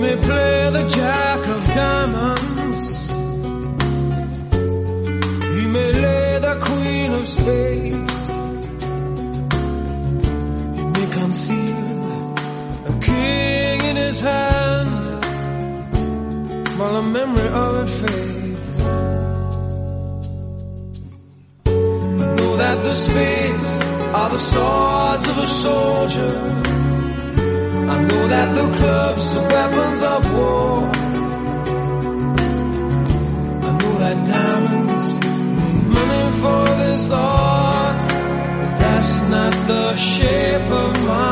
may play the jack of diamonds, he may lay the queen of spades, he may conceal a king in his hand while the memory of it fades. I know that the spades are the swords of a soldier, I know that the clubs are weapons of war, I know that diamonds need money for this art, but that's not the shape of my